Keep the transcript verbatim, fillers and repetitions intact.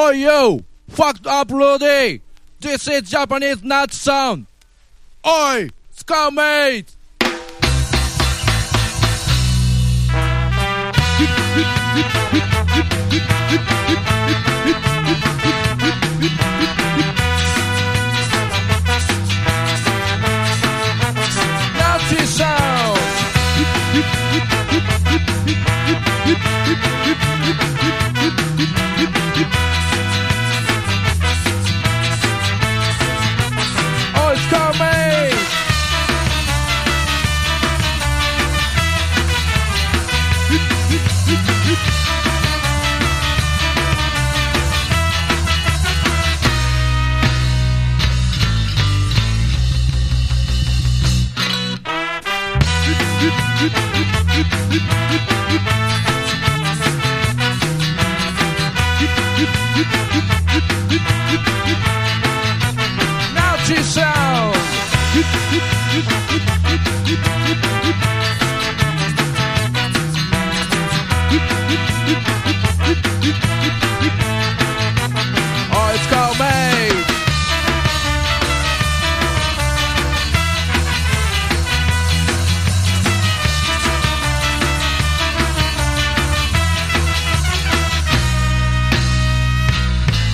Oh yo, fucked up Rudy. This is Japanese nut sound. Oi, Skullmates. Nazi sound. Oh, it's coming! Hip, hip, hip, hip, hip, hip.